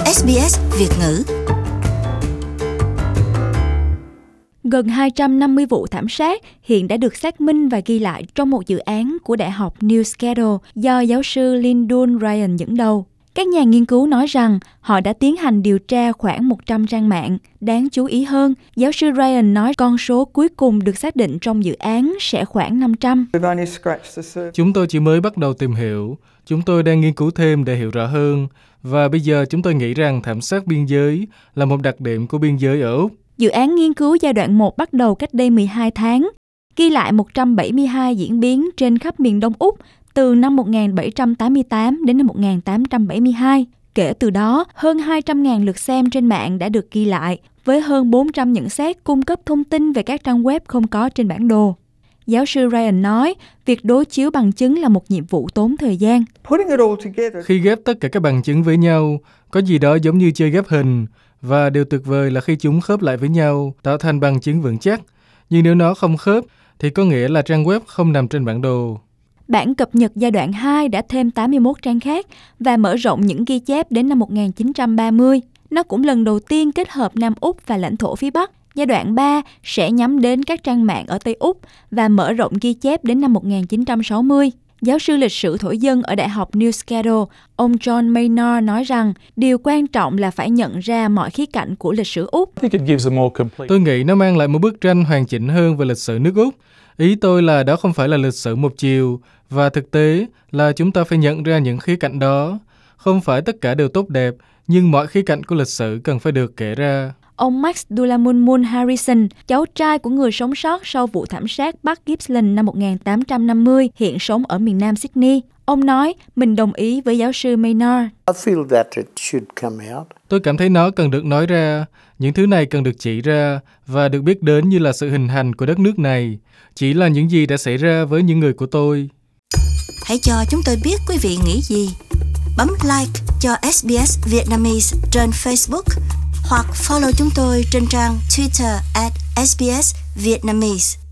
SBS Việt ngữ. Gần 250 vụ thảm sát hiện đã được xác minh và ghi lại trong một dự án của Đại học Newcastle do giáo sư Lyndon Ryan dẫn đầu. Các nhà nghiên cứu nói rằng họ đã tiến hành điều tra khoảng 100 trang mạng. Đáng chú ý hơn, giáo sư Ryan nói con số cuối cùng được xác định trong dự án sẽ khoảng 500. Chúng tôi chỉ mới bắt đầu tìm hiểu. Chúng tôi đang nghiên cứu thêm để hiểu rõ hơn. Và bây giờ chúng tôi nghĩ rằng thảm sát biên giới là một đặc điểm của biên giới ở Úc. Dự án nghiên cứu giai đoạn 1 bắt đầu cách đây 12 tháng, ghi lại 172 diễn biến trên khắp miền Đông Úc từ năm 1788 đến năm 1872. Kể từ đó, hơn 200.000 lượt xem trên mạng đã được ghi lại, với hơn 400 nhận xét cung cấp thông tin về các trang web không có trên bản đồ. Giáo sư Ryan nói, việc đối chiếu bằng chứng là một nhiệm vụ tốn thời gian. Khi ghép tất cả các bằng chứng với nhau, có gì đó giống như chơi ghép hình, và điều tuyệt vời là khi chúng khớp lại với nhau, tạo thành bằng chứng vững chắc. Nhưng nếu nó không khớp, thì có nghĩa là trang web không nằm trên bản đồ. Bản cập nhật giai đoạn 2 đã thêm 81 trang khác và mở rộng những ghi chép đến năm 1930. Nó cũng lần đầu tiên kết hợp Nam Úc và lãnh thổ phía Bắc. Giai đoạn 3 sẽ nhắm đến các trang mạng ở Tây Úc và mở rộng ghi chép đến năm 1960. Giáo sư lịch sử thổ dân ở Đại học Newcastle, ông John Maynard nói rằng điều quan trọng là phải nhận ra mọi khía cạnh của lịch sử Úc. Tôi nghĩ nó mang lại một bức tranh hoàn chỉnh hơn về lịch sử nước Úc. Ý tôi là đó không phải là lịch sử một chiều, và thực tế là chúng ta phải nhận ra những khía cạnh đó. Không phải tất cả đều tốt đẹp, nhưng mọi khía cạnh của lịch sử cần phải được kể ra. Ông Max Dulamunmun Harrison, cháu trai của người sống sót sau vụ thảm sát Park Gippsland năm 1850, hiện sống ở miền Nam Sydney. Ông nói mình đồng ý với giáo sư Maynard. Tôi cảm thấy nó cần được nói ra. Những thứ này cần được chỉ ra và được biết đến như là sự hình thành của đất nước này. Chỉ là những gì đã xảy ra với những người của tôi. Hãy cho chúng tôi biết quý vị nghĩ gì. Bấm like cho SBS Vietnamese trên Facebook hoặc follow chúng tôi trên trang Twitter @SBS Vietnamese.